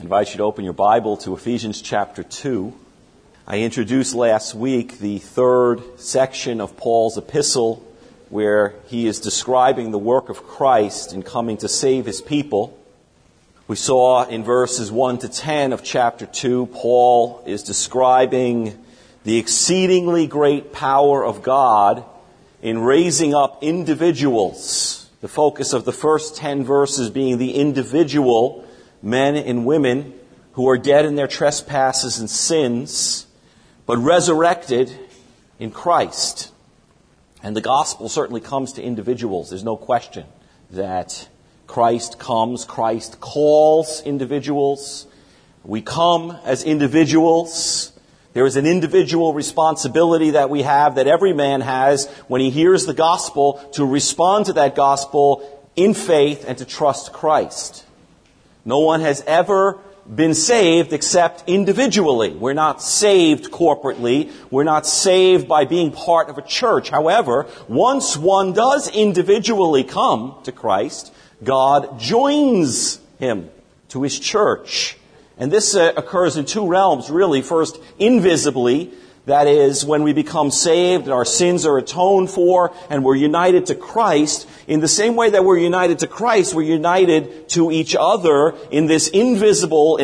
I invite you to open your Bible to Ephesians chapter 2. I introduced last week the third section of Paul's epistle where he is describing the work of Christ in coming to save his people. We saw in verses 1 to 10 of chapter 2, Paul is describing the exceedingly great power of God in raising up individuals. The focus of the first 10 verses being the individual men and women who are dead in their trespasses and sins, but resurrected in Christ. And the gospel certainly comes to individuals. There's no question that Christ comes, Christ calls individuals. We come as individuals. There is an individual responsibility that we have, that every man has when he hears the gospel, to respond to that gospel in faith and to trust Christ. No one has ever been saved except individually. We're not saved corporately. We're not saved by being part of a church. However, once one does individually come to Christ, God joins him to his church. And this occurs in two realms, really. First, invisibly. That is, when we become saved and our sins are atoned for and we're united to Christ. In the same way that we're united to Christ, we're united to each other in this invisible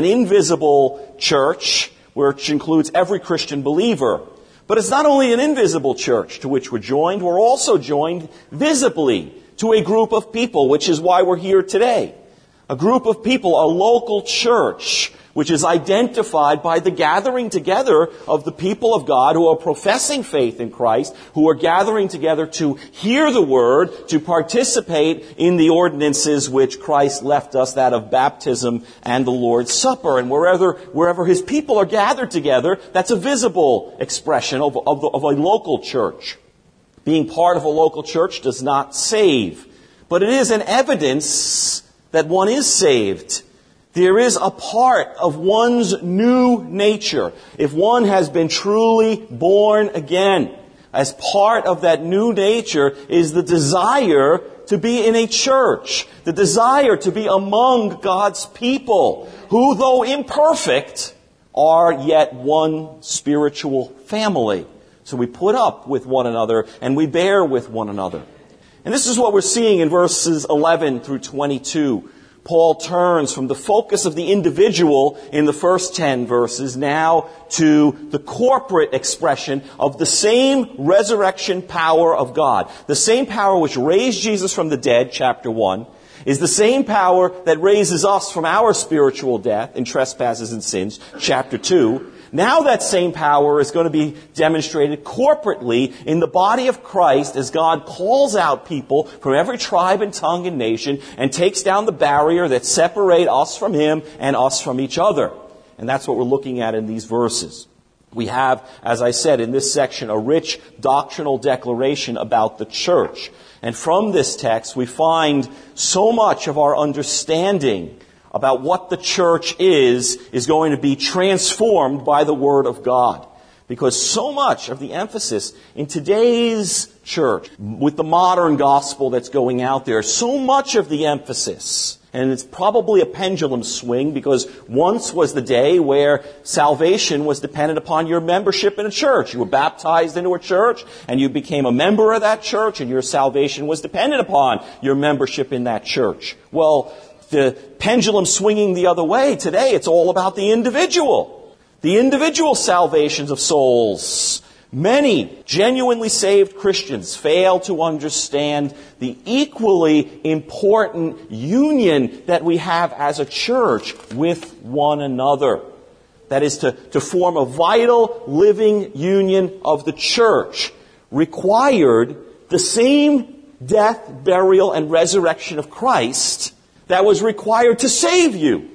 church, which includes every Christian believer. But it's not only an invisible church to which we're joined, we're also joined visibly to a group of people, which is why we're here today. A group of people, a local church, which is identified by the gathering together of the people of God who are professing faith in Christ, who are gathering together to hear the word, to participate in the ordinances which Christ left us, that of baptism and the Lord's Supper. And wherever his people are gathered together, that's a visible expression of a local church. Being part of a local church does not save, but it is an evidence that one is saved. There is a part of one's new nature. If one has been truly born again, as part of that new nature is the desire to be in a church, the desire to be among God's people, who, though imperfect, are yet one spiritual family. So we put up with one another and we bear with one another. And this is what we're seeing in verses 11 through 22. Paul turns from the focus of the individual in the first 10 verses now to the corporate expression of the same resurrection power of God. The same power which raised Jesus from the dead, chapter 1, is the same power that raises us from our spiritual death in trespasses and sins, chapter 2. Now that same power is going to be demonstrated corporately in the body of Christ as God calls out people from every tribe and tongue and nation and takes down the barrier that separate us from him and us from each other. And that's what we're looking at in these verses. We have, as I said, in this section, a rich doctrinal declaration about the church. And from this text, we find so much of our understanding about what the church is going to be transformed by the Word of God. Because so much of the emphasis in today's church, with the modern gospel that's going out there, so much of the emphasis, and it's probably a pendulum swing, because once was the day where salvation was dependent upon your membership in a church. You were baptized into a church, and you became a member of that church, and your salvation was dependent upon your membership in that church. Well, the pendulum swinging the other way. Today, it's all about the individual. The individual salvations of souls. Many genuinely saved Christians fail to understand the equally important union that we have as a church with one another. That is to form a vital, living union of the church required the same death, burial, and resurrection of Christ that was required to save you.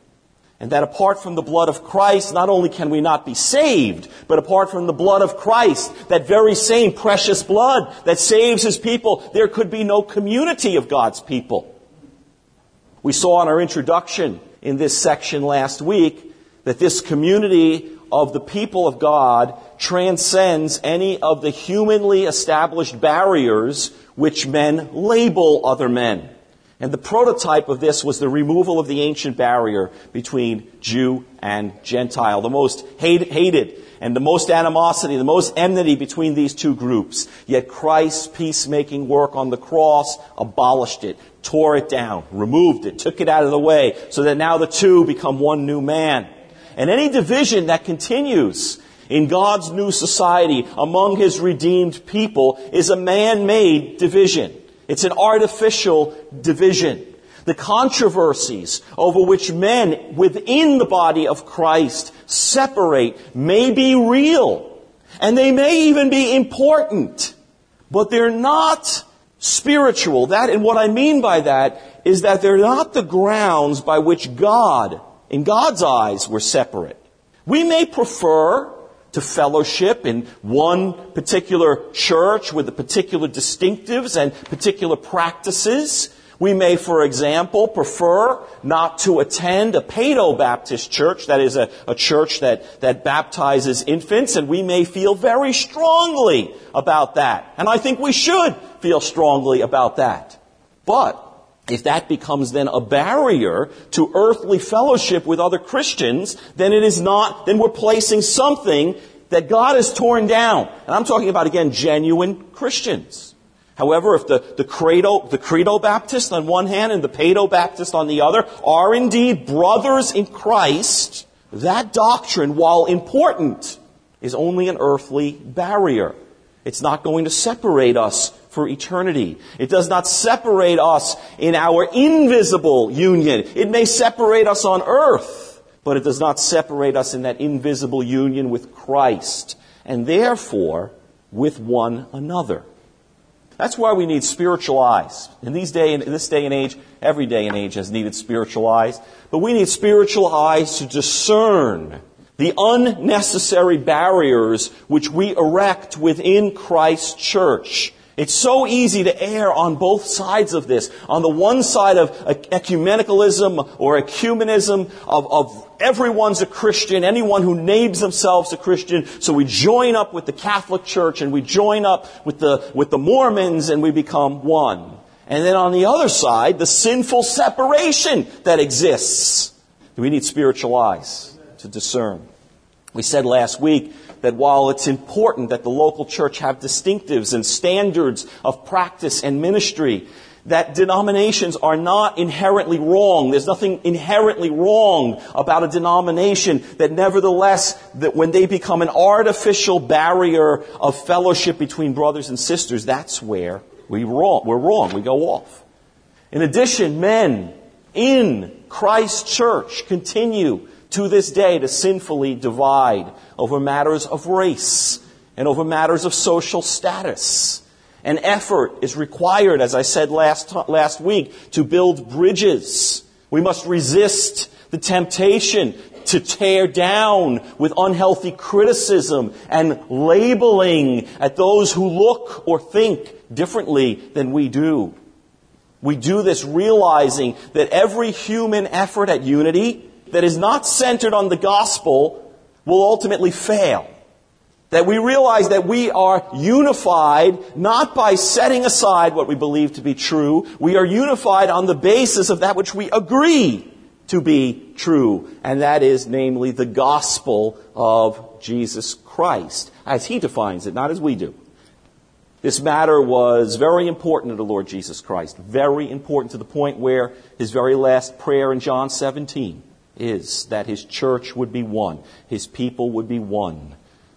And that apart from the blood of Christ, not only can we not be saved, but apart from the blood of Christ, that very same precious blood that saves his people, there could be no community of God's people. We saw in our introduction in this section last week that this community of the people of God transcends any of the humanly established barriers which men label other men. And the prototype of this was the removal of the ancient barrier between Jew and Gentile, the most hated and the most animosity, the most enmity between these two groups. Yet Christ's peacemaking work on the cross abolished it, tore it down, removed it, took it out of the way, so that now the two become one new man. And any division that continues in God's new society among His redeemed people is a man-made division. It's an artificial division. The controversies over which men within the body of Christ separate may be real, and they may even be important, but they're not spiritual. And what I mean by that is that they're not the grounds by which God, in God's eyes, were separate. We may prefer to fellowship in one particular church with the particular distinctives and particular practices. We may, for example, prefer not to attend a Paedo-Baptist church, that is a church that baptizes infants, and we may feel very strongly about that. And I think we should feel strongly about that. But if that becomes then a barrier to earthly fellowship with other Christians, then we're placing something that God has torn down. And I'm talking about, again, genuine Christians. However, if the Credo Baptist on one hand and the Paedo Baptist on the other are indeed brothers in Christ, that doctrine, while important, is only an earthly barrier. It's not going to separate us for eternity. It does not separate us in our invisible union. It may separate us on earth, but it does not separate us in that invisible union with Christ, and therefore with one another. That's why we need spiritual eyes. In this day and age, every day and age has needed spiritual eyes, but we need spiritual eyes to discern the unnecessary barriers which we erect within Christ's church. It's so easy to err on both sides of this. On the one side of ecumenicalism or ecumenism, of everyone's a Christian, anyone who names themselves a Christian, so we join up with the Catholic Church and we join up with the Mormons and we become one. And then on the other side, the sinful separation that exists. We need spiritual eyes to discern. We said last week that while it's important that the local church have distinctives and standards of practice and ministry, that denominations are not inherently wrong. There's nothing inherently wrong about a denomination, that nevertheless, that when they become an artificial barrier of fellowship between brothers and sisters, that's where we're wrong. We go off. In addition, men in Christ's church continue to this day to sinfully divide over matters of race and over matters of social status. An effort is required, as I said last week, to build bridges. We must resist the temptation to tear down with unhealthy criticism and labeling at those who look or think differently than we do. We do this realizing that every human effort at unity that is not centered on the gospel will ultimately fail. That we realize that we are unified not by setting aside what we believe to be true. We are unified on the basis of that which we agree to be true. And that is, namely, the gospel of Jesus Christ, as He defines it, not as we do. This matter was very important to the Lord Jesus Christ. Very important, to the point where His very last prayer in John 17 is that His church would be one. His people would be one.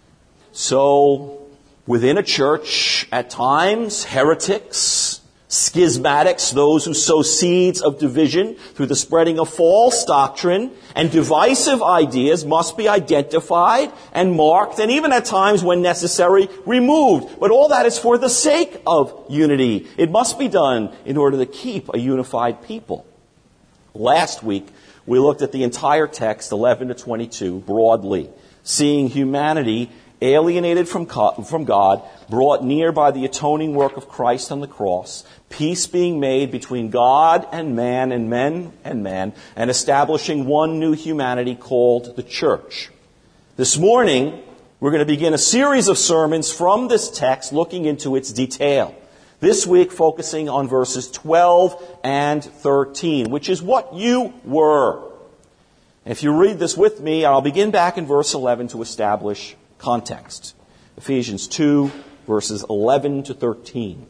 So, within a church, at times, heretics, schismatics, those who sow seeds of division through the spreading of false doctrine and divisive ideas, must be identified and marked, and even at times, when necessary, removed. But all that is for the sake of unity. It must be done in order to keep a unified people. Last week, we looked at the entire text, 11 to 22, broadly, seeing humanity alienated from God, brought near by the atoning work of Christ on the cross, peace being made between God and man, and men and man, and establishing one new humanity called the church. This morning, we're going to begin a series of sermons from this text looking into its detail. This week focusing on verses 12 and 13, which is what you were. If you read this with me, I'll begin back in verse 11 to establish context. Ephesians 2, verses 11 to 13.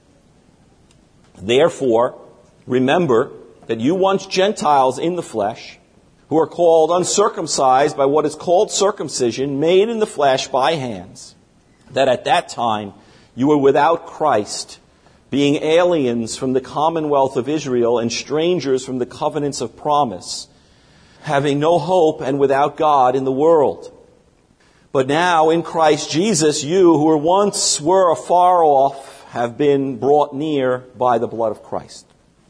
Therefore, remember that you once Gentiles in the flesh, who are called uncircumcised by what is called circumcision, made in the flesh by hands, that at that time you were without Christ, being aliens from the commonwealth of Israel and strangers from the covenants of promise, having no hope and without God in the world. But now in Christ Jesus, you who once were afar off have been brought near by the blood of Christ.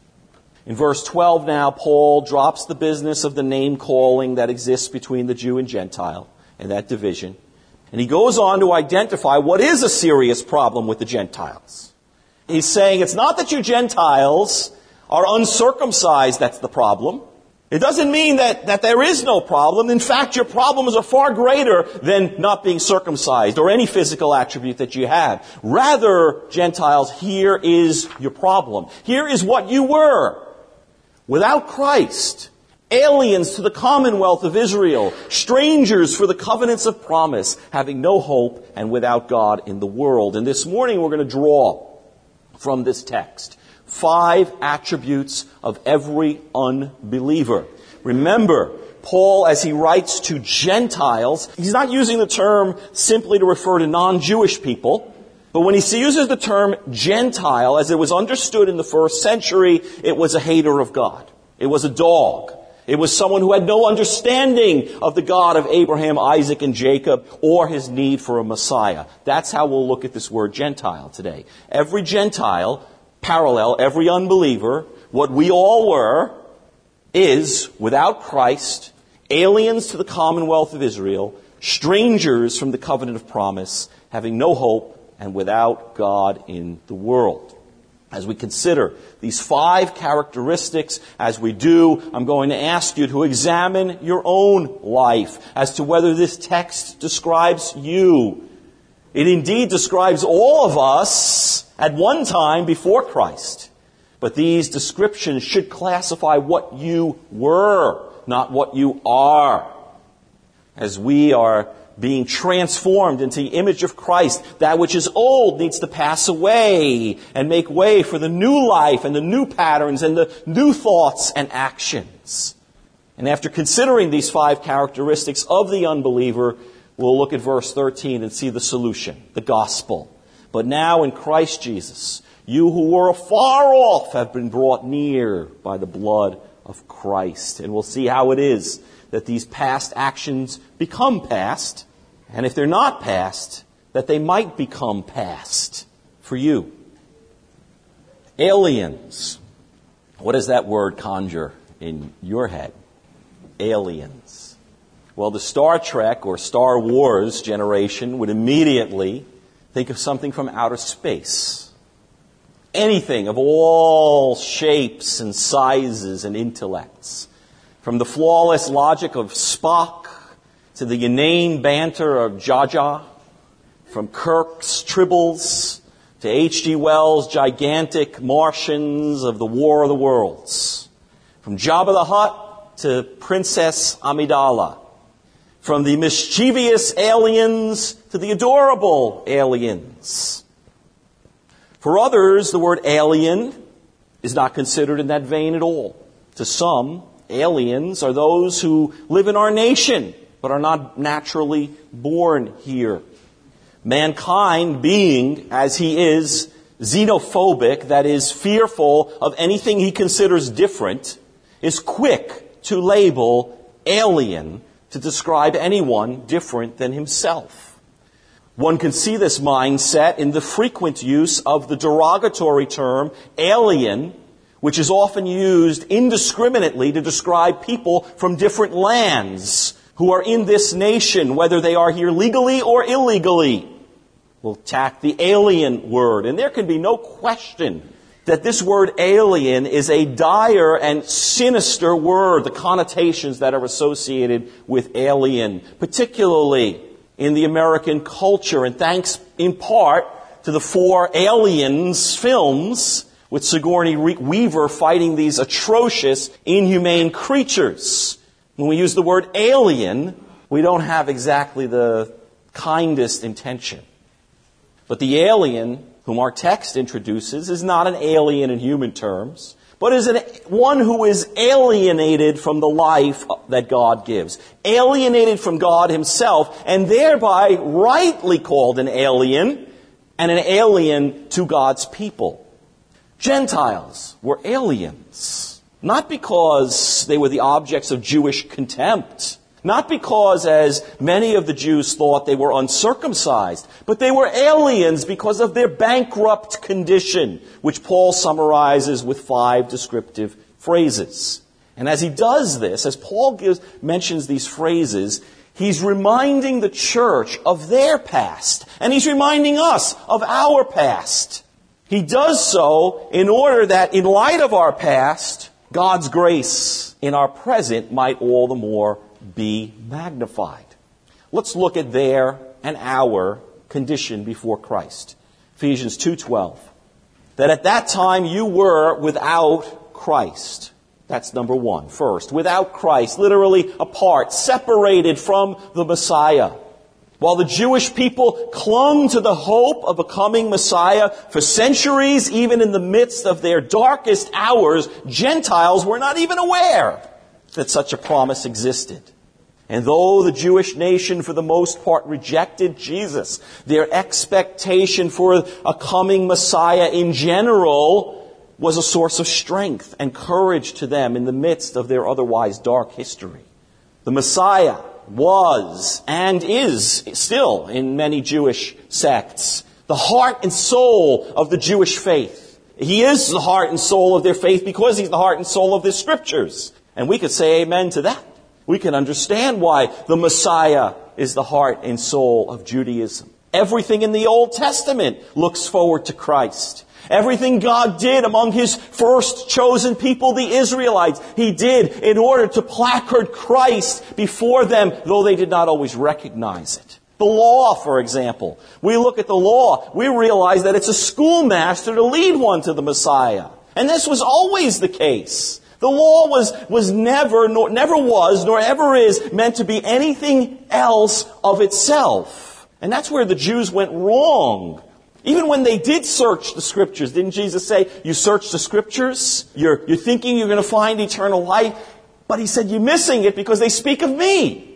In verse 12 now, Paul drops the business of the name calling that exists between the Jew and Gentile and that division. And he goes on to identify what is a serious problem with the Gentiles. He's saying it's not that you Gentiles are uncircumcised that's the problem. It doesn't mean that there is no problem. In fact, your problems are far greater than not being circumcised or any physical attribute that you have. Rather, Gentiles, here is your problem. Here is what you were. Without Christ, aliens to the commonwealth of Israel, strangers for the covenants of promise, having no hope and without God in the world. And this morning we're going to draw from this text 5 attributes of every unbeliever. Remember, Paul, as he writes to Gentiles, he's not using the term simply to refer to non-Jewish people. But when he uses the term Gentile, as it was understood in the first century, it was a hater of God. It was a dog. It was someone who had no understanding of the God of Abraham, Isaac, and Jacob, or his need for a Messiah. That's how we'll look at this word Gentile today. Every Gentile, parallel, every unbeliever, what we all were, is, without Christ, aliens to the commonwealth of Israel, strangers from the covenant of promise, having no hope, and without God in the world. As we consider these 5 characteristics, as we do, I'm going to ask you to examine your own life as to whether this text describes you. It indeed describes all of us at one time before Christ. But these descriptions should classify what you were, not what you are. As we are being transformed into the image of Christ, that which is old needs to pass away and make way for the new life and the new patterns and the new thoughts and actions. And after considering these 5 characteristics of the unbeliever, we'll look at verse 13 and see the solution, the gospel. But now in Christ Jesus, you who were afar off have been brought near by the blood of Christ. And we'll see how it is that these past actions become past, and if they're not past, that they might become past for you. Aliens. What does that word conjure in your head? Aliens. Well, the Star Trek or Star Wars generation would immediately think of something from outer space. Anything of all shapes and sizes and intellects. From the flawless logic of Spock to the inane banter of Jaja, from Kirk's Tribbles to H.G. Wells' gigantic Martians of the War of the Worlds, from Jabba the Hutt to Princess Amidala, from the mischievous aliens to the adorable aliens. For others, the word alien is not considered in that vein at all. To some, aliens are those who live in our nation, but are not naturally born here. Mankind, being, as he is, xenophobic, that is, fearful of anything he considers different, is quick to label alien to describe anyone different than himself. One can see this mindset in the frequent use of the derogatory term alien, which is often used indiscriminately to describe people from different lands who are in this nation, whether they are here legally or illegally. We'll tack the alien word. And there can be no question that this word alien is a dire and sinister word, the connotations that are associated with alien, particularly in the American culture, and thanks in part to the 4 Aliens films with Sigourney Weaver fighting these atrocious, inhumane creatures. When we use the word alien, we don't have exactly the kindest intention. But the alien whom our text introduces is not an alien in human terms, but is one who is alienated from the life that God gives. Alienated from God himself, and thereby rightly called an alien, and an alien to God's people. Gentiles were aliens, not because they were the objects of Jewish contempt, not because, as many of the Jews thought, they were uncircumcised, but they were aliens because of their bankrupt condition, which Paul summarizes with 5 descriptive phrases. And as he does this, as Paul mentions these phrases, he's reminding the church of their past, and he's reminding us of our past. He does so in order that, in light of our past, God's grace in our present might all the more be magnified. Let's look at their and our condition before Christ. Ephesians 2:12. That at that time you were without Christ. That's number 1. First, without Christ, literally apart, separated from the Messiah. While the Jewish people clung to the hope of a coming Messiah for centuries, even in the midst of their darkest hours, Gentiles were not even aware that such a promise existed. And though the Jewish nation for the most part rejected Jesus, their expectation for a coming Messiah in general was a source of strength and courage to them in the midst of their otherwise dark history. The Messiah was and is still in many Jewish sects the heart and soul of the Jewish faith. He is the heart and soul of their faith because he's the heart and soul of the Scriptures. And we could say amen to that. We can understand why the Messiah is the heart and soul of Judaism. Everything in the Old Testament looks forward to Christ. Everything God did among his first chosen people, the Israelites, he did in order to placard Christ before them, though they did not always recognize it. The law, for example. We look at the law, we realize that it's a schoolmaster to lead one to the Messiah. And this was always the case. The law was never was, nor ever is meant to be anything else of itself. And that's where the Jews went wrong. Even when they did search the Scriptures, didn't Jesus say, you search the Scriptures, you're thinking you're going to find eternal life, but he said, you're missing it because they speak of me.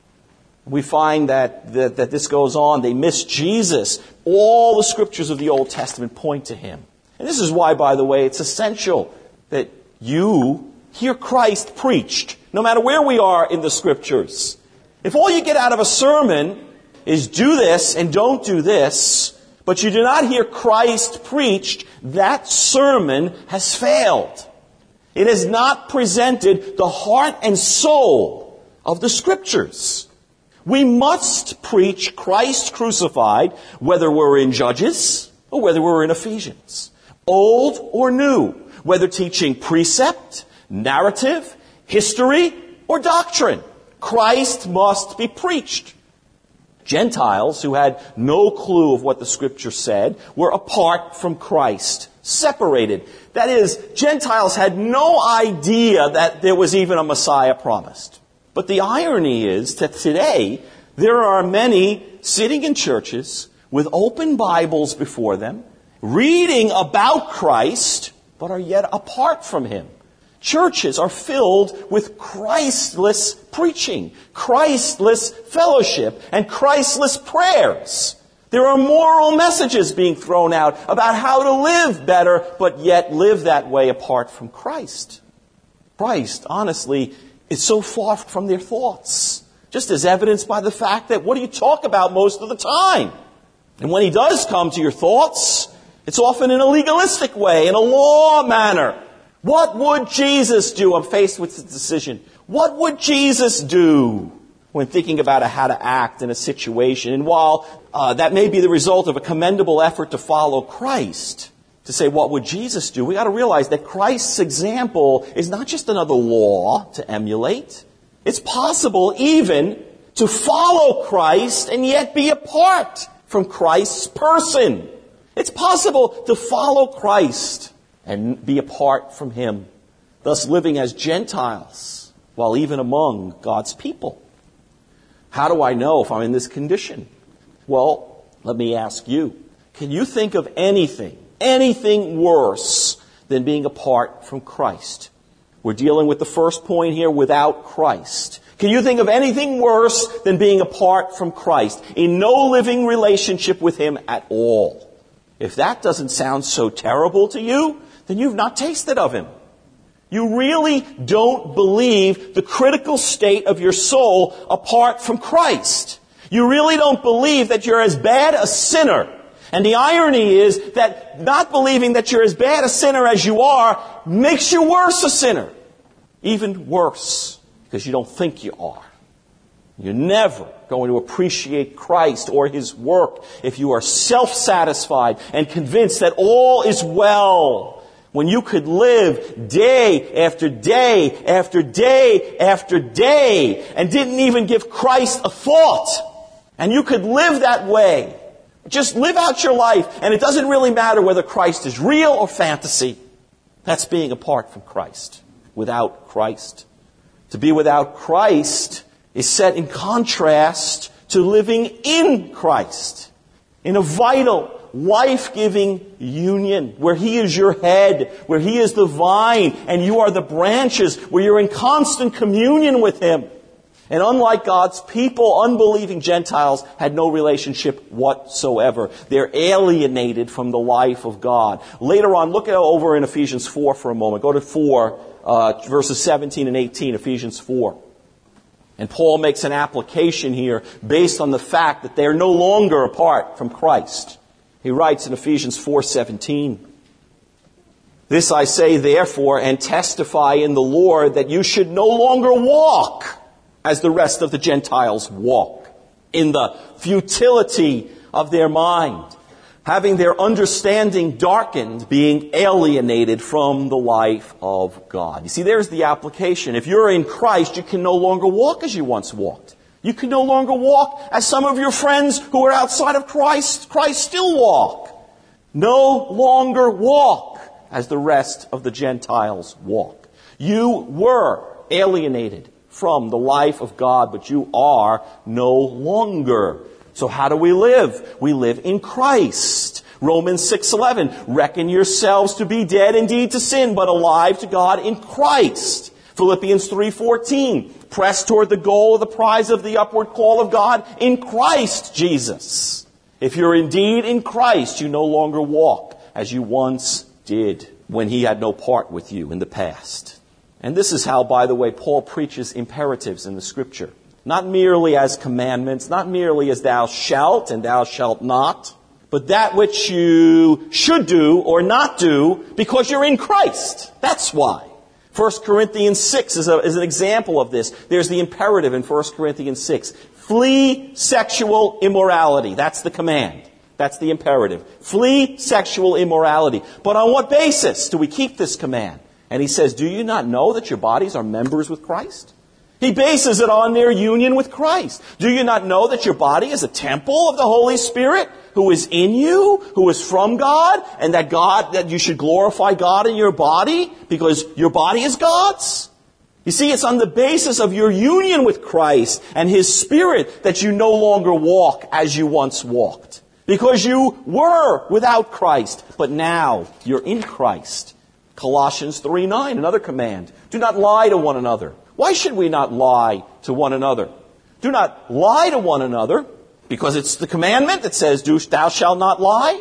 We find that this goes on. They miss Jesus. All the Scriptures of the Old Testament point to him. And this is why, by the way, it's essential that you hear Christ preached, no matter where we are in the Scriptures. If all you get out of a sermon is do this and don't do this, but you do not hear Christ preached, that sermon has failed. It has not presented the heart and soul of the Scriptures. We must preach Christ crucified, whether we're in Judges or whether we're in Ephesians. Old or new, whether teaching precept, narrative, history, or doctrine. Christ must be preached. Gentiles, who had no clue of what the Scripture said, were apart from Christ, separated. That is, Gentiles had no idea that there was even a Messiah promised. But the irony is that today, there are many sitting in churches with open Bibles before them, reading about Christ, but are yet apart from him. Churches are filled with Christless preaching, Christless fellowship, and Christless prayers. There are moral messages being thrown out about how to live better, but yet live that way apart from Christ. Christ, honestly, is so far from their thoughts, just as evidenced by the fact that what do you talk about most of the time? And when he does come to your thoughts, it's often in a legalistic way, in a law manner. What would Jesus do? I'm faced with the decision. What would Jesus do when thinking about how to act in a situation? And while that may be the result of a commendable effort to follow Christ, to say, what would Jesus do? We got to realize that Christ's example is not just another law to emulate. It's possible even to follow Christ and yet be apart from Christ's person. It's possible to follow Christ and be apart from Him, thus living as Gentiles while even among God's people. How do I know if I'm in this condition? Well, let me ask you, can you think of anything worse than being apart from Christ? We're dealing with the first point here, without Christ. Can you think of anything worse than being apart from Christ, in no living relationship with Him at all? If that doesn't sound so terrible to you, then you've not tasted of Him. You really don't believe the critical state of your soul apart from Christ. You really don't believe that you're as bad a sinner. And the irony is that not believing that you're as bad a sinner as you are makes you worse a sinner. Even worse, because you don't think you are. You're never going to appreciate Christ or His work if you are self-satisfied and convinced that all is well, when you could live day after day after day after day and didn't even give Christ a thought. And you could live that way. Just live out your life, and it doesn't really matter whether Christ is real or fantasy. That's being apart from Christ, without Christ. To be without Christ is set in contrast to living in Christ, in a vital, life-giving union where He is your head, where He is the vine, and you are the branches, where you're in constant communion with Him. And unlike God's people, unbelieving Gentiles had no relationship whatsoever. They're alienated from the life of God. Later on, look over in Ephesians 4 for a moment. Go to 4, verses 17 and 18, Ephesians 4. And Paul makes an application here based on the fact that they're no longer apart from Christ. He writes in Ephesians 4:17, "This I say therefore, and testify in the Lord, that you should no longer walk as the rest of the Gentiles walk, in the futility of their mind, having their understanding darkened, being alienated from the life of God." You see, there's the application. If you're in Christ, you can no longer walk as you once walked. You can no longer walk as some of your friends who are outside of Christ still walk. No longer walk as the rest of the Gentiles walk. You were alienated from the life of God, but you are no longer. So how do we live? We live in Christ. Romans 6:11, "Reckon yourselves to be dead indeed to sin, but alive to God in Christ." Philippians 3:14, "Press toward the goal of the prize of the upward call of God in Christ Jesus." If you're indeed in Christ, you no longer walk as you once did when He had no part with you in the past. And this is how, by the way, Paul preaches imperatives in the Scripture. Not merely as commandments, not merely as thou shalt and thou shalt not, but that which you should do or not do because you're in Christ. That's why. 1 Corinthians 6 is an example of this. There's the imperative in 1 Corinthians 6. Flee sexual immorality. That's the command. That's the imperative. Flee sexual immorality. But on what basis do we keep this command? And he says, do you not know that your bodies are members with Christ? He bases it on their union with Christ. Do you not know that your body is a temple of the Holy Spirit who is in you, who is from God, and that you should glorify God in your body because your body is God's? You see, it's on the basis of your union with Christ and His Spirit that you no longer walk as you once walked. Because you were without Christ, but now you're in Christ. Colossians 3:9, another command. Do not lie to one another. Why should we not lie to one another? Do not lie to one another because it's the commandment that says, thou shalt not lie?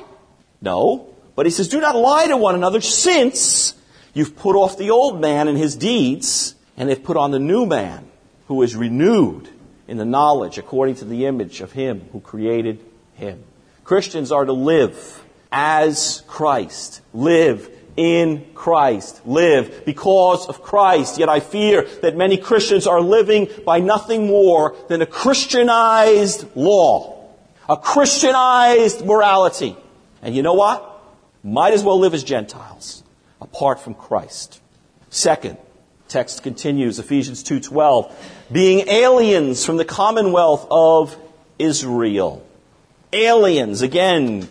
No. But he says, do not lie to one another since you've put off the old man and his deeds and have put on the new man who is renewed in the knowledge according to the image of Him who created him. Christians are to live as Christ. Live in Christ. Live because of Christ. Yet I fear that many Christians are living by nothing more than a Christianized law. A Christianized morality. And you know what? Might as well live as Gentiles, apart from Christ. Second, text continues, Ephesians 2:12. Being aliens from the commonwealth of Israel. Aliens, again,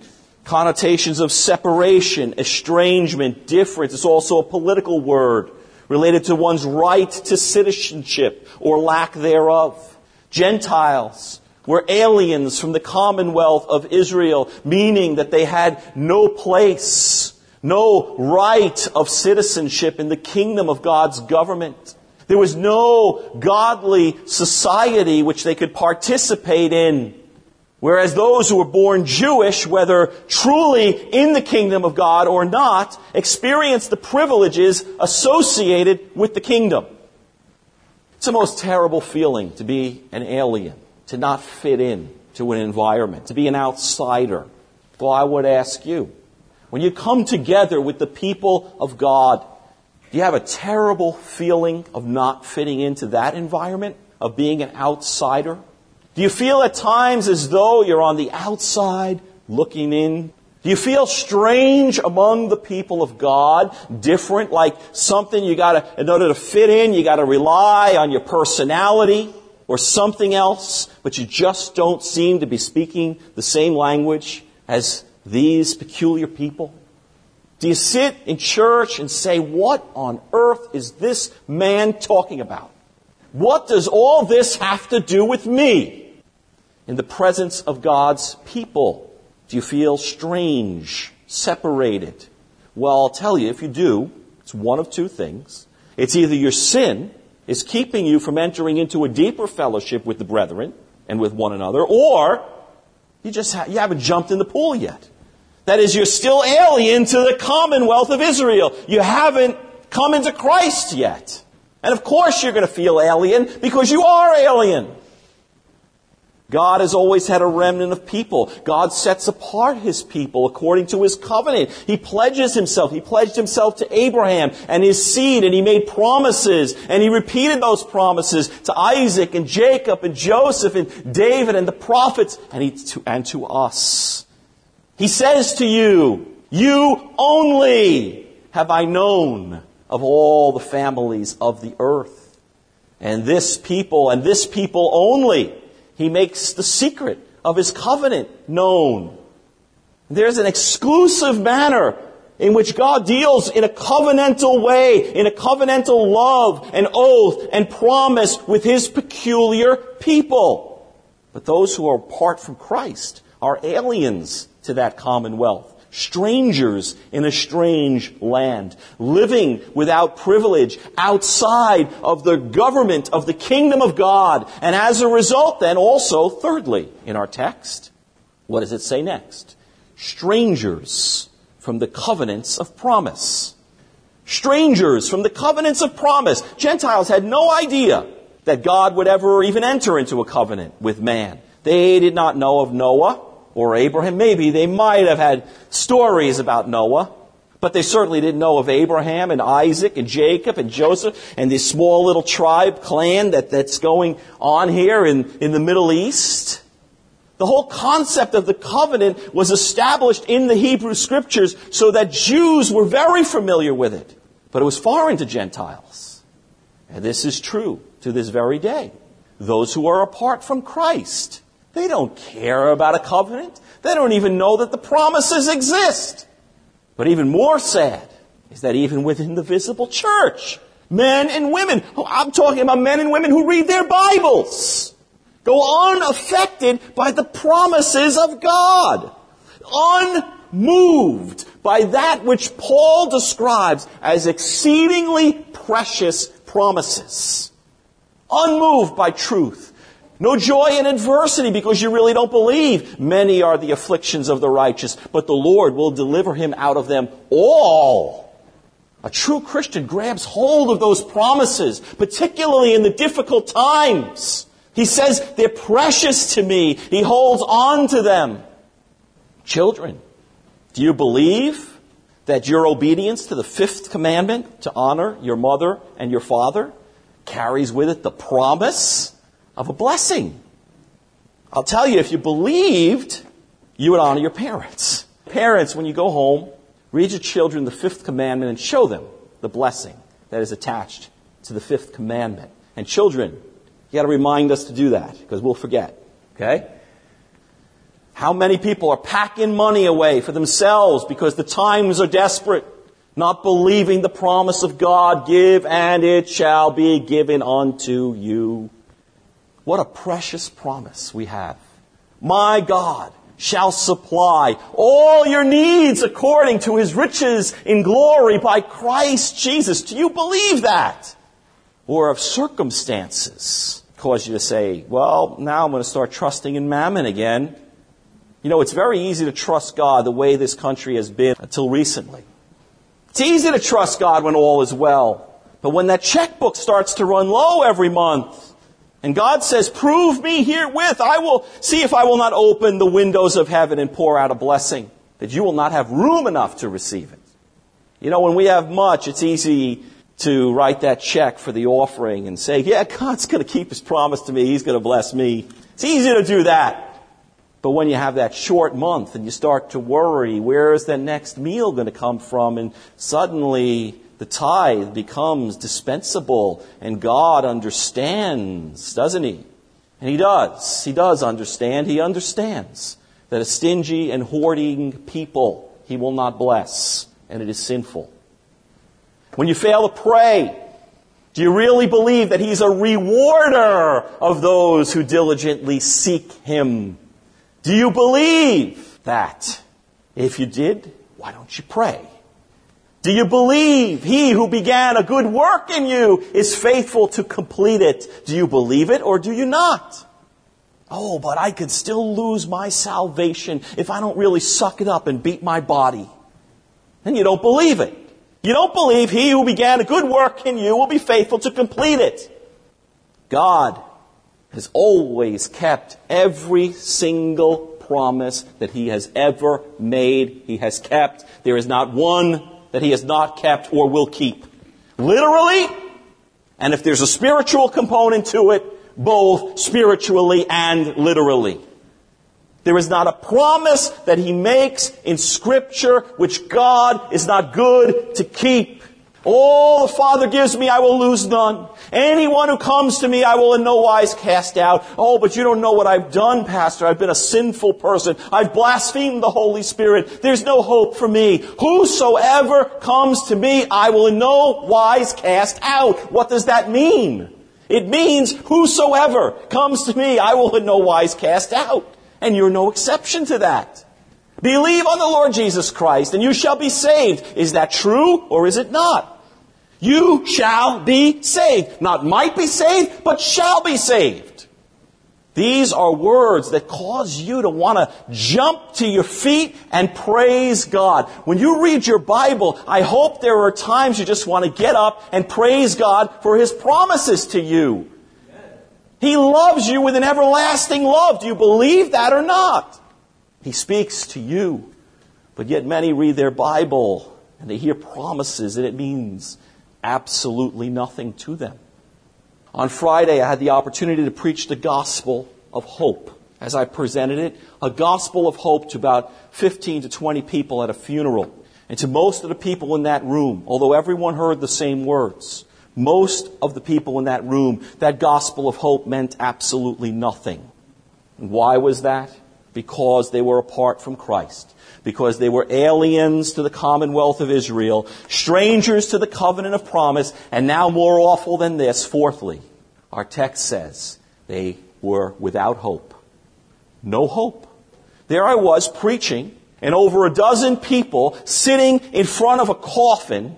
connotations of separation, estrangement, difference. It's also a political word related to one's right to citizenship or lack thereof. Gentiles were aliens from the commonwealth of Israel, meaning that they had no place, no right of citizenship in the kingdom of God's government. There was no godly society which they could participate in. Whereas those who were born Jewish, whether truly in the kingdom of God or not, experienced the privileges associated with the kingdom. It's the most terrible feeling to be an alien, to not fit in to an environment, to be an outsider. Well, I would ask you, when you come together with the people of God, do you have a terrible feeling of not fitting into that environment, of being an outsider? Do you feel at times as though you're on the outside looking in? Do you feel strange among the people of God? Different, like something in order to fit in, you gotta rely on your personality or something else, but you just don't seem to be speaking the same language as these peculiar people? Do you sit in church and say, what on earth is this man talking about? What does all this have to do with me? In the presence of God's people, do you feel strange, separated? Well, I'll tell you, if you do, it's one of two things. It's either your sin is keeping you from entering into a deeper fellowship with the brethren and with one another, or you haven't jumped in the pool yet. That is, you're still alien to the commonwealth of Israel. You haven't come into Christ yet. And of course you're going to feel alien because you are alien. God has always had a remnant of people. God sets apart His people according to His covenant. He pledges Himself. He pledged Himself to Abraham and his seed, and He made promises, and He repeated those promises to Isaac and Jacob and Joseph and David and the prophets and to us. He says to you, you only have I known of all the families of the earth. And this people only, He makes the secret of His covenant known. There's an exclusive manner in which God deals in a covenantal way, in a covenantal love and oath and promise with His peculiar people. But those who are apart from Christ are aliens to that commonwealth, strangers in a strange land, living without privilege, outside of the government of the kingdom of God. And as a result then also, thirdly, in our text, what does it say next? Strangers from the covenants of promise. Strangers from the covenants of promise. Gentiles had no idea that God would ever even enter into a covenant with man. They did not know of Noah or Abraham. Maybe they might have had stories about Noah, but they certainly didn't know of Abraham and Isaac and Jacob and Joseph and this small little tribe clan that's going on here in the Middle East. The whole concept of the covenant was established in the Hebrew Scriptures so that Jews were very familiar with it. But it was foreign to Gentiles. And this is true to this very day. Those who are apart from Christ, they don't care about a covenant. They don't even know that the promises exist. But even more sad is that even within the visible church, men and women, I'm talking about men and women who read their Bibles, go unaffected by the promises of God, unmoved by that which Paul describes as exceedingly precious promises, unmoved by truth. No joy in adversity because you really don't believe. Many are the afflictions of the righteous, but the Lord will deliver him out of them all. A true Christian grabs hold of those promises, particularly in the difficult times. He says, they're precious to me. He holds on to them. Children, do you believe that your obedience to the fifth commandment, to honor your mother and your father, carries with it the promise of a blessing? I'll tell you, if you believed, you would honor your parents. Parents, when you go home, read your children the fifth commandment and show them the blessing that is attached to the fifth commandment. And children, you got to remind us to do that because we'll forget. Okay? How many people are packing money away for themselves because the times are desperate, not believing the promise of God, give and it shall be given unto you. What a precious promise we have. My God shall supply all your needs according to His riches in glory by Christ Jesus. Do you believe that? Or if circumstances cause you to say, well, now I'm going to start trusting in mammon again. You know, it's very easy to trust God the way this country has been until recently. It's easy to trust God when all is well. But when that checkbook starts to run low every month, and God says, prove me herewith, I will see if I will not open the windows of heaven and pour out a blessing, that you will not have room enough to receive it. You know, when we have much, it's easy to write that check for the offering and say, yeah, God's going to keep His promise to me. He's going to bless me. It's easy to do that. But when you have that short month and you start to worry, where is the next meal going to come from? And suddenly the tithe becomes dispensable, and God understands, doesn't He? And He does. He does understand. He understands that a stingy and hoarding people He will not bless, and it is sinful. When you fail to pray, do you really believe that He's a rewarder of those who diligently seek Him? Do you believe that? If you did, why don't you pray? Do you believe He who began a good work in you is faithful to complete it? Do you believe it or do you not? Oh, but I could still lose my salvation if I don't really suck it up and beat my body. Then you don't believe it. You don't believe He who began a good work in you will be faithful to complete it. God has always kept every single promise that He has ever made. He has kept. There is not one that He has not kept or will keep. Literally, and if there's a spiritual component to it, both spiritually and literally. There is not a promise that He makes in Scripture which God is not good to keep. All the Father gives me, I will lose none. Anyone who comes to me, I will in no wise cast out. Oh, but you don't know what I've done, Pastor. I've been a sinful person. I've blasphemed the Holy Spirit. There's no hope for me. Whosoever comes to me, I will in no wise cast out. What does that mean? It means whosoever comes to me, I will in no wise cast out. And you're no exception to that. Believe on the Lord Jesus Christ, and you shall be saved. Is that true, or is it not? You shall be saved. Not might be saved, but shall be saved. These are words that cause you to want to jump to your feet and praise God. When you read your Bible, I hope there are times you just want to get up and praise God for His promises to you. He loves you with an everlasting love. Do you believe that or not? He speaks to you. But yet many read their Bible and they hear promises and it means absolutely nothing to them. On Friday, I had the opportunity to preach the gospel of hope. As I presented it, a gospel of hope to about 15 to 20 people at a funeral. And to most of the people in that room, although everyone heard the same words, most of the people in that room, that gospel of hope meant absolutely nothing. And why was that? Because they were apart from Christ. Because they were aliens to the commonwealth of Israel, strangers to the covenant of promise, and now more awful than this, fourthly, our text says they were without hope. No hope. There I was preaching, and over a dozen people sitting in front of a coffin,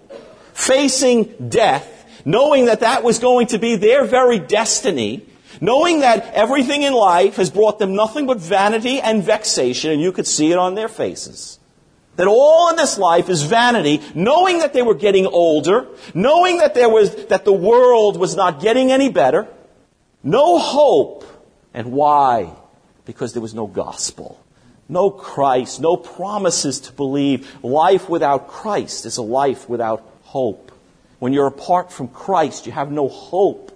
facing death, knowing that that was going to be their very destiny, knowing that everything in life has brought them nothing but vanity and vexation, and you could see it on their faces. That all in this life is vanity, knowing that they were getting older, knowing that the world was not getting any better. No hope. And why? Because there was no gospel. No Christ, no promises to believe. Life without Christ is a life without hope. When you're apart from Christ, you have no hope.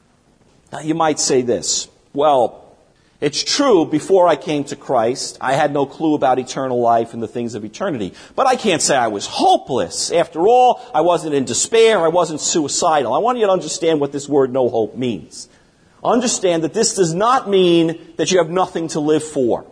Now you might say this, well, it's true, before I came to Christ, I had no clue about eternal life and the things of eternity. But I can't say I was hopeless. After all, I wasn't in despair, I wasn't suicidal. I want you to understand what this word no hope means. Understand that this does not mean that you have nothing to live for.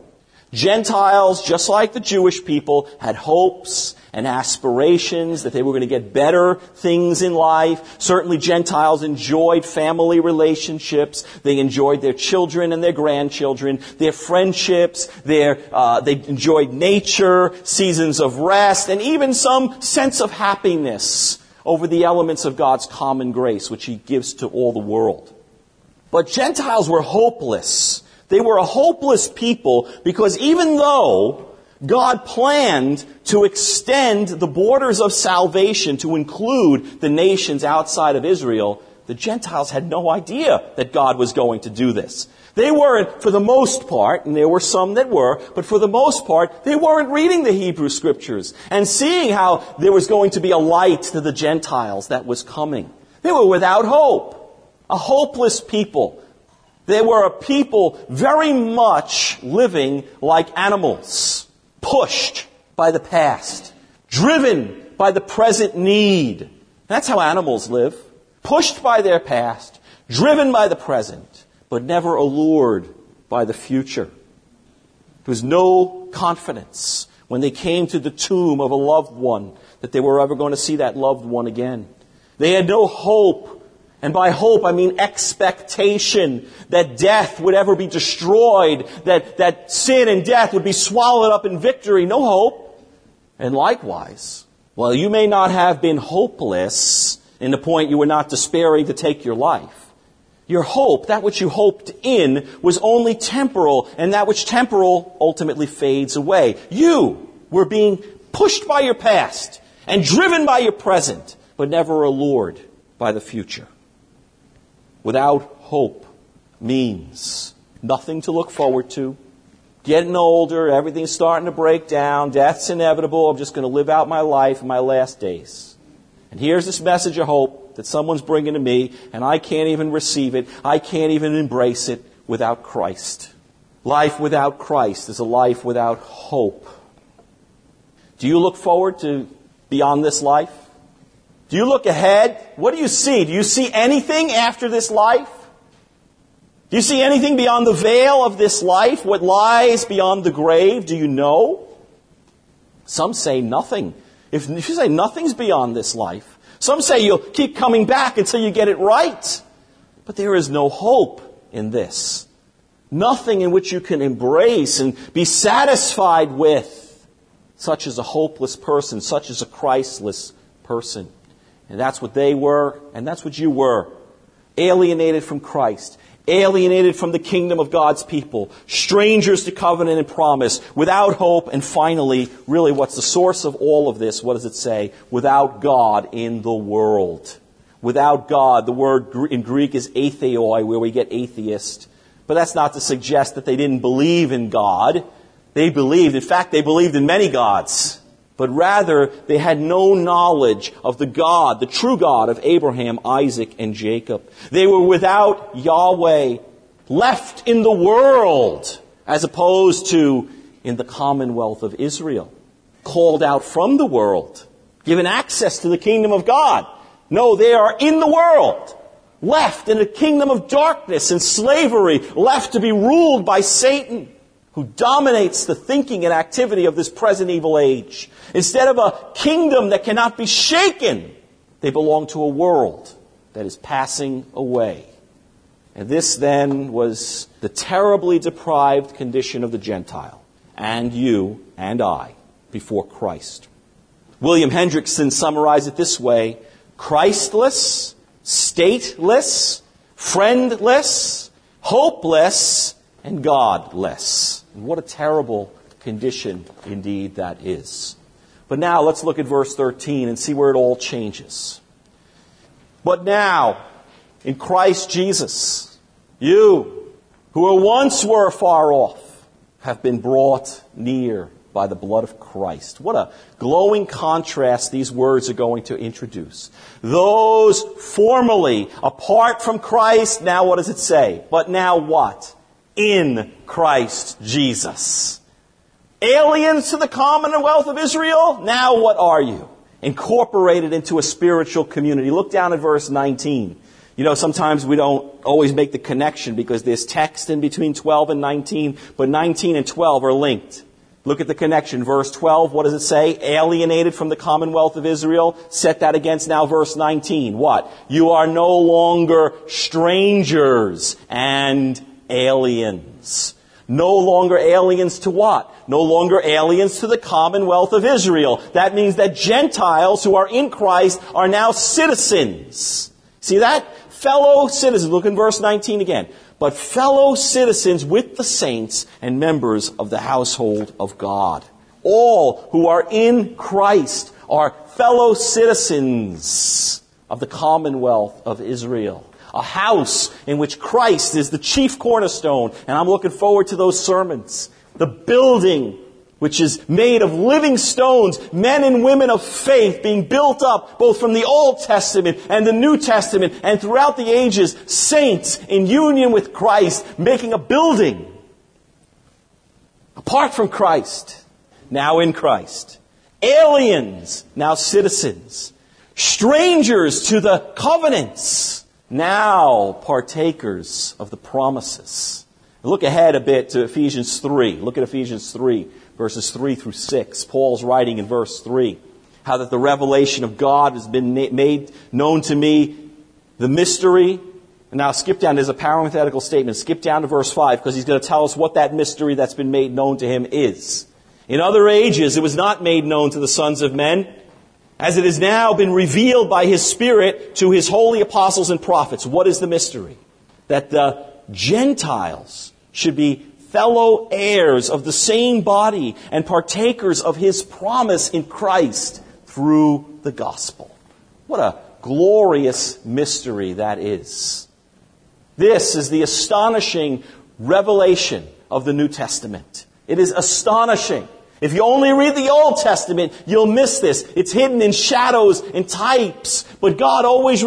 Gentiles, just like the Jewish people, had hopes and aspirations that they were going to get better things in life. Certainly Gentiles enjoyed family relationships. They enjoyed their children and their grandchildren, their friendships, they enjoyed nature, seasons of rest, and even some sense of happiness over the elements of God's common grace, which He gives to all the world. But Gentiles were hopeless. They were a hopeless people because even though God planned to extend the borders of salvation to include the nations outside of Israel, the Gentiles had no idea that God was going to do this. They weren't, for the most part, and there were some that were, but for the most part, they weren't reading the Hebrew Scriptures and seeing how there was going to be a light to the Gentiles that was coming. They were without hope, a hopeless people. They were a people very much living like animals, pushed by the past, driven by the present need. That's how animals live, pushed by their past, driven by the present, but never allured by the future. There was no confidence when they came to the tomb of a loved one that they were ever going to see that loved one again. They had no hope. And by hope, I mean expectation that death would ever be destroyed, that sin and death would be swallowed up in victory. No hope. And likewise, while you may not have been hopeless in the point you were not despairing to take your life, your hope, that which you hoped in, was only temporal, and that which temporal ultimately fades away. You were being pushed by your past and driven by your present, but never allured by the future. Without hope means nothing to look forward to. Getting older, everything's starting to break down, death's inevitable, I'm just going to live out my life in my last days. And here's this message of hope that someone's bringing to me, and I can't even receive it, I can't even embrace it without Christ. Life without Christ is a life without hope. Do you look forward to beyond this life? Do you look ahead? What do you see? Do you see anything after this life? Do you see anything beyond the veil of this life? What lies beyond the grave? Do you know? Some say nothing. If you say nothing's beyond this life, some say you'll keep coming back until you get it right. But there is no hope in this. Nothing in which you can embrace and be satisfied with. Such as a hopeless person, such as a Christless person. And that's what they were, and that's what you were. Alienated from Christ. Alienated from the kingdom of God's people. Strangers to covenant and promise. Without hope. And finally, really what's the source of all of this? What does it say? Without God in the world. Without God. The word in Greek is atheoi, where we get atheist. But that's not to suggest that they didn't believe in God. They believed. In fact, they believed in many gods. But rather, they had no knowledge of the God, the true God of Abraham, Isaac, and Jacob. They were without Yahweh, left in the world, as opposed to in the commonwealth of Israel. Called out from the world, given access to the kingdom of God. No, they are in the world, left in a kingdom of darkness and slavery, left to be ruled by Satan, who dominates the thinking and activity of this present evil age. Instead of a kingdom that cannot be shaken, they belong to a world that is passing away. And this then was the terribly deprived condition of the Gentile, and you and I, before Christ. William Hendrickson summarized it this way: Christless, stateless, friendless, hopeless, and godless. And what a terrible condition indeed that is. But now let's look at verse 13 and see where it all changes. But now, in Christ Jesus, you, who once were far off, have been brought near by the blood of Christ. What a glowing contrast these words are going to introduce. Those formerly apart from Christ, now what does it say? But now what? In Christ Jesus. Aliens to the commonwealth of Israel, now what are you? Incorporated into a spiritual community. Look down at verse 19. You know, sometimes we don't always make the connection because there's text in between 12 and 19, but 19 and 12 are linked. Look at the connection. Verse 12, what does it say? Alienated from the commonwealth of Israel. Set that against now verse 19. What? You are no longer strangers and aliens. No longer aliens to what? No longer aliens to the commonwealth of Israel. That means that Gentiles who are in Christ are now citizens. See that? Fellow citizens. Look in verse 19 again. But fellow citizens with the saints and members of the household of God. All who are in Christ are fellow citizens of the commonwealth of Israel. A house in which Christ is the chief cornerstone. And I'm looking forward to those sermons. The building which is made of living stones, men and women of faith being built up both from the Old Testament and the New Testament and throughout the ages, saints in union with Christ, making a building. Apart from Christ, now in Christ. Aliens, now citizens. Strangers to the covenants, now partakers of the promises. Look ahead a bit to Ephesians 3. Look at Ephesians 3. Verses 3 through 6. Paul's writing in verse 3. How that the revelation of God has been made known to me. The mystery. And now skip down. There's a parenthetical statement. Skip down to verse 5 because he's going to tell us what that mystery that's been made known to him is. In other ages it was not made known to the sons of men, as it has now been revealed by His Spirit to His holy apostles and prophets. What is the mystery? That the Gentiles should be fellow heirs of the same body and partakers of His promise in Christ through the gospel. What a glorious mystery that is. This is the astonishing revelation of the New Testament. It is astonishing. If you only read the Old Testament, you'll miss this. It's hidden in shadows and types. But God always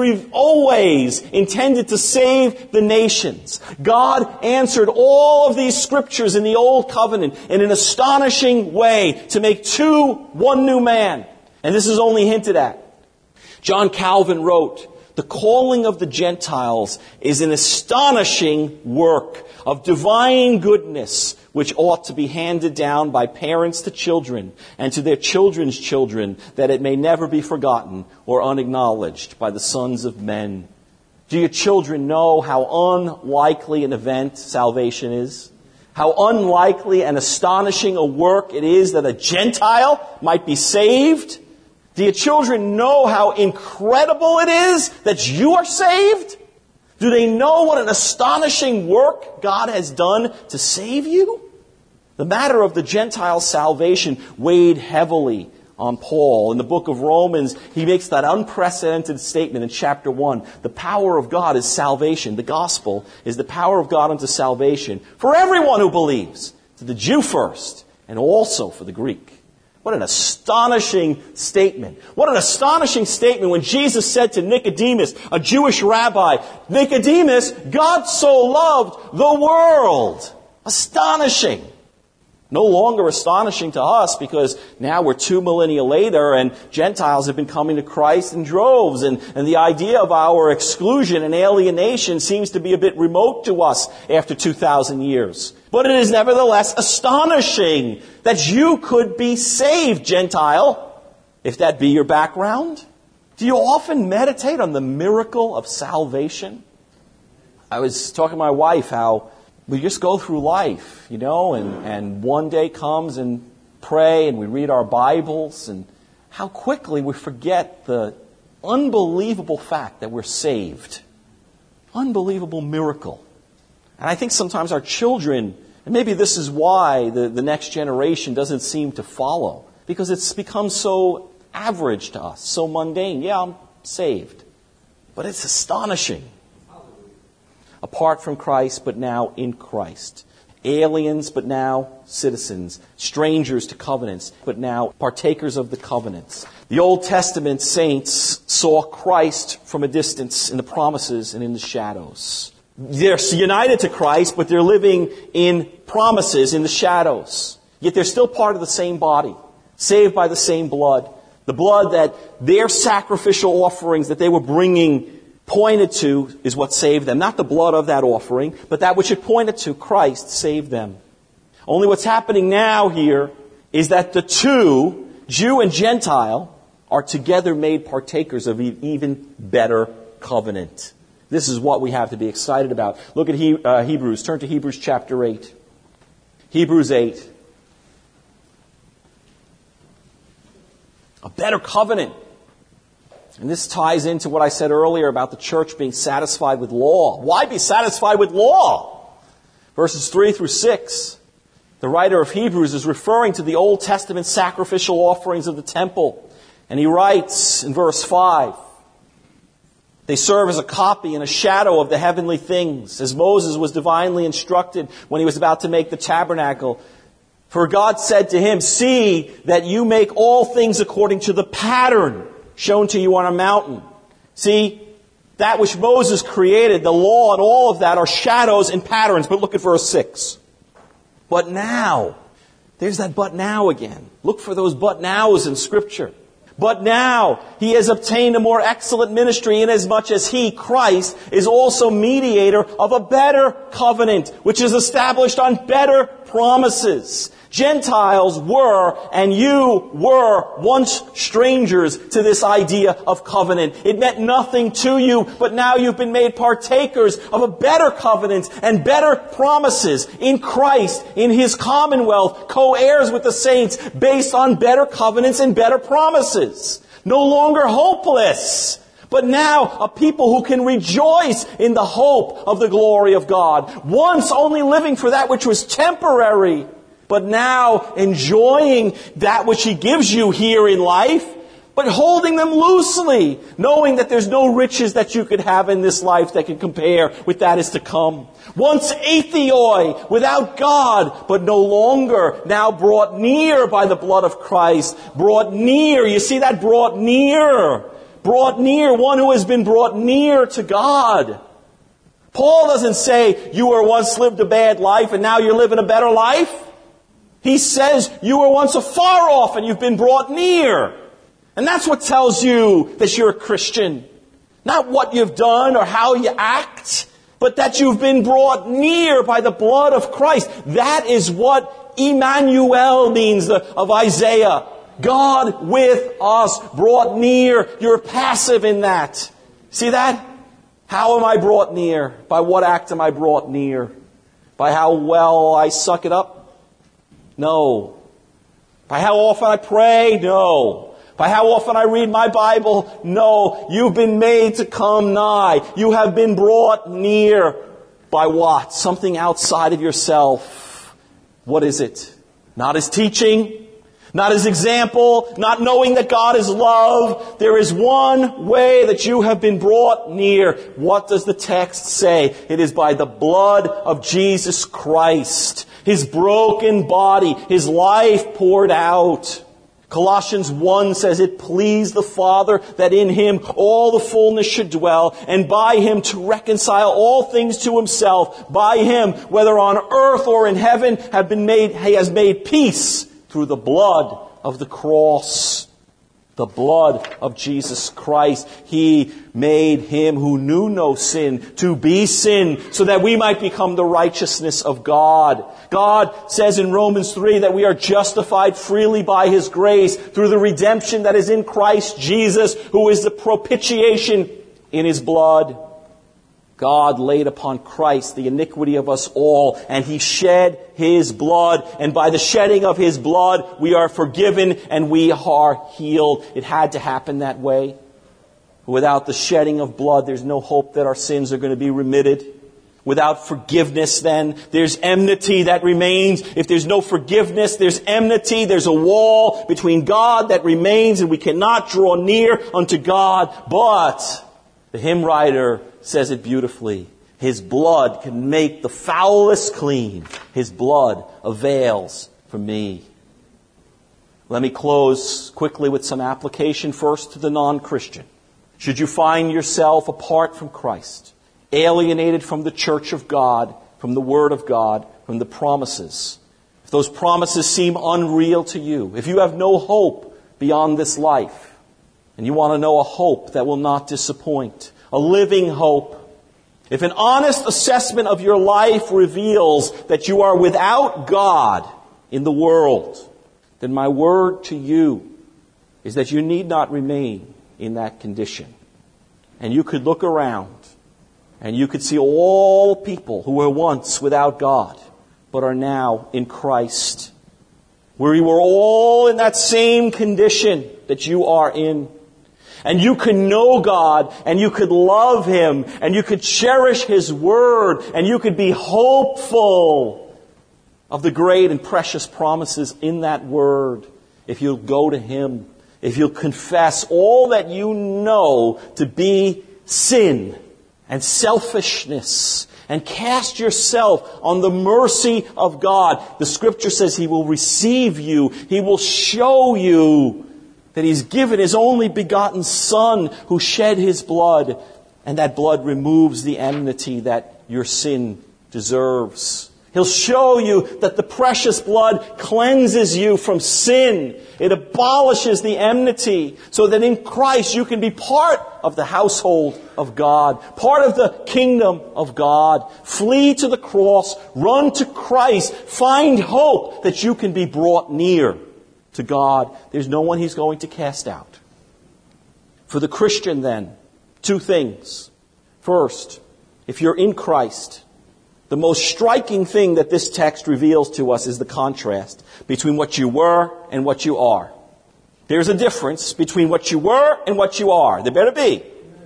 intended to save the nations. God answered all of these scriptures in the Old Covenant in an astonishing way to make one new man. And this is only hinted at. John Calvin wrote, "The calling of the Gentiles is an astonishing work of divine goodness, which ought to be handed down by parents to children and to their children's children, that it may never be forgotten or unacknowledged by the sons of men." Do your children know how unlikely an event salvation is? How unlikely and astonishing a work it is that a Gentile might be saved? Do your children know how incredible it is that you are saved? Do they know what an astonishing work God has done to save you? The matter of the Gentile salvation weighed heavily on Paul. In the book of Romans, he makes that unprecedented statement in chapter 1. The power of God is salvation. The gospel is the power of God unto salvation for everyone who believes, to the Jew first, and also for the Greek. What an astonishing statement. What an astonishing statement when Jesus said to Nicodemus, a Jewish rabbi, "Nicodemus, God so loved the world." Astonishing. No longer astonishing to us because now we're 2 millennia later and Gentiles have been coming to Christ in droves. And the idea of our exclusion and alienation seems to be a bit remote to us after 2,000 years. But it is nevertheless astonishing that you could be saved, Gentile, if that be your background. Do you often meditate on the miracle of salvation? I was talking to my wife how we just go through life, and one day comes and pray and we read our Bibles and how quickly we forget the unbelievable fact that we're saved. Unbelievable miracle. And I think sometimes our children, and maybe this is why the next generation doesn't seem to follow, because it's become so average to us, so mundane. Yeah, I'm saved. But it's astonishing. Apart from Christ, but now in Christ. Aliens, but now citizens. Strangers to covenants, but now partakers of the covenants. The Old Testament saints saw Christ from a distance in the promises and in the shadows. They're united to Christ, but they're living in promises in the shadows. Yet they're still part of the same body, saved by the same blood. The blood that their sacrificial offerings that they were bringing pointed to is what saved them. Not the blood of that offering, but that which it pointed to, Christ, saved them. Only what's happening now here is that the two, Jew and Gentile, are together made partakers of an even better covenant. This is what we have to be excited about. Look at Hebrews. Turn to Hebrews chapter 8. Hebrews 8. A better covenant. And this ties into what I said earlier about the church being satisfied with law. Why be satisfied with law? Verses 3 through 6. The writer of Hebrews is referring to the Old Testament sacrificial offerings of the temple. And he writes in verse 5, they serve as a copy and a shadow of the heavenly things, as Moses was divinely instructed when he was about to make the tabernacle. For God said to him, see that you make all things according to the pattern shown to you on a mountain. See, that which Moses created, the law and all of that are shadows and patterns. But look at verse 6. But now, there's that but now again. Look for those but nows in Scripture. But now he has obtained a more excellent ministry, inasmuch as he, Christ, is also mediator of a better covenant, which is established on better promises. Gentiles were, and you were, once strangers to this idea of covenant. It meant nothing to you, but now you've been made partakers of a better covenant and better promises in Christ, in His commonwealth, co-heirs with the saints, based on better covenants and better promises. No longer hopeless, but now a people who can rejoice in the hope of the glory of God. Once only living for that which was temporary, but now enjoying that which He gives you here in life, but holding them loosely, knowing that there's no riches that you could have in this life that can compare with that is to come. Once atheoi, without God, but no longer, now brought near by the blood of Christ. Brought near, you see that? Brought near. Brought near, one who has been brought near to God. Paul doesn't say, you were once lived a bad life and now you're living a better life. He says, you were once afar off and you've been brought near. And that's what tells you that you're a Christian. Not what you've done or how you act, but that you've been brought near by the blood of Christ. That is what Emmanuel means of Isaiah. God with us, brought near. You're passive in that. See that? How am I brought near? By what act am I brought near? By how well I suck it up? No. By how often I pray? No. By how often I read my Bible? No. You've been made to come nigh. You have been brought near. By what? Something outside of yourself. What is it? Not His teaching, not His example, not knowing that God is love. There is one way that you have been brought near. What does the text say? It is by the blood of Jesus Christ. His broken body, His life poured out. Colossians 1 says, it pleased the Father that in Him all the fullness should dwell, and by Him to reconcile all things to Himself. By Him, whether on earth or in heaven, He has made peace through the blood of the cross. The blood of Jesus Christ. He made Him who knew no sin to be sin, so that we might become the righteousness of God. God says in Romans 3 that we are justified freely by His grace through the redemption that is in Christ Jesus, who is the propitiation in His blood. God laid upon Christ the iniquity of us all, and He shed His blood, and by the shedding of His blood we are forgiven and we are healed. It had to happen that way. Without the shedding of blood, there's no hope that our sins are going to be remitted. Without forgiveness, then, there's enmity that remains. If there's no forgiveness, there's enmity. There's a wall between God that remains, and we cannot draw near unto God. But the hymn writer says it beautifully. His blood can make the foulest clean. His blood avails for me. Let me close quickly with some application first to the non-Christian. Should you find yourself apart from Christ, alienated from the church of God, from the Word of God, from the promises, if those promises seem unreal to you, if you have no hope beyond this life, and you want to know a hope that will not disappoint, a living hope. If an honest assessment of your life reveals that you are without God in the world, then my word to you is that you need not remain in that condition. And you could look around and you could see all people who were once without God but are now in Christ. We were all in that same condition that you are in. And you could know God, and you could love Him, and you could cherish His Word, and you could be hopeful of the great and precious promises in that Word if you'll go to Him, if you'll confess all that you know to be sin and selfishness, and cast yourself on the mercy of God. The Scripture says He will receive you. He will show you that He's given His only begotten Son who shed His blood, and that blood removes the enmity that your sin deserves. He'll show you that the precious blood cleanses you from sin. It abolishes the enmity so that in Christ you can be part of the household of God, part of the kingdom of God. Flee to the cross, run to Christ, find hope that you can be brought near to God. There's no one He's going to cast out. For the Christian then, two things. First, if you're in Christ, the most striking thing that this text reveals to us is the contrast between what you were and what you are. There's a difference between what you were and what you are. There better be.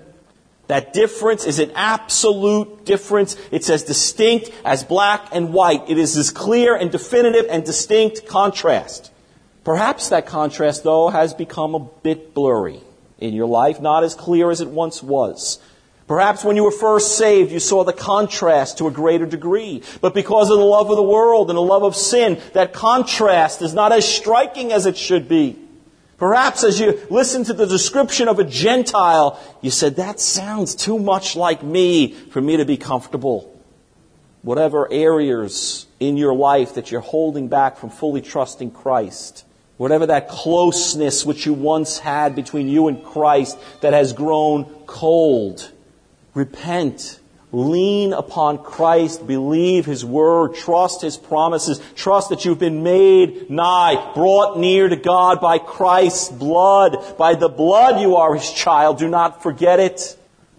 That difference is an absolute difference. It's as distinct as black and white. It is as clear and definitive and distinct contrast. Perhaps that contrast, though, has become a bit blurry in your life, not as clear as it once was. Perhaps when you were first saved, you saw the contrast to a greater degree. But because of the love of the world and the love of sin, that contrast is not as striking as it should be. Perhaps as you listened to the description of a Gentile, you said, that sounds too much like me for me to be comfortable. Whatever areas in your life that you're holding back from fully trusting Christ, whatever that closeness which you once had between you and Christ that has grown cold, repent, lean upon Christ, believe His Word, trust His promises, trust that you've been made nigh, brought near to God by Christ's blood. By the blood you are His child. Do not forget it.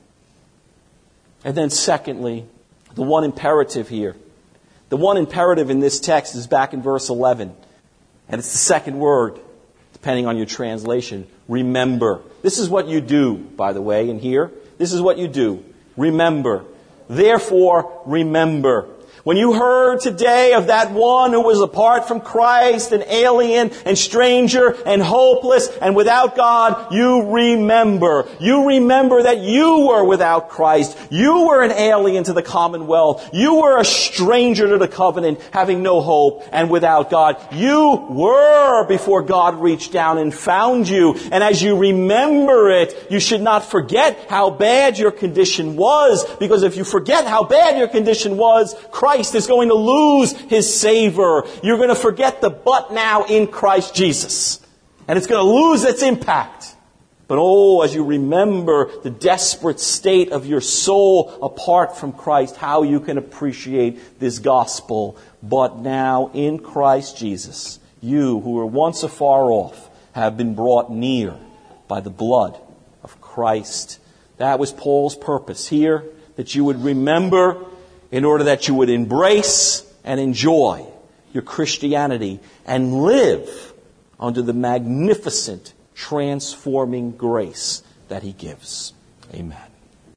And then secondly, the one imperative here. The one imperative in this text is back in verse 11. And it's the second word, depending on your translation. Remember. This is what you do, by the way, in here. This is what you do. Remember. Therefore, remember. When you heard today of that one who was apart from Christ, an alien and stranger and hopeless and without God, you remember. You remember that you were without Christ. You were an alien to the commonwealth. You were a stranger to the covenant, having no hope and without God. You were before God reached down and found you. And as you remember it, you should not forget how bad your condition was, because if you forget how bad your condition was, Christ is going to lose His savor. You're going to forget the but now in Christ Jesus. And it's going to lose its impact. But as you remember the desperate state of your soul apart from Christ, how you can appreciate this gospel. But now in Christ Jesus, you who were once afar off have been brought near by the blood of Christ. That was Paul's purpose here, that you would remember in order that you would embrace and enjoy your Christianity and live under the magnificent, transforming grace that He gives. Amen.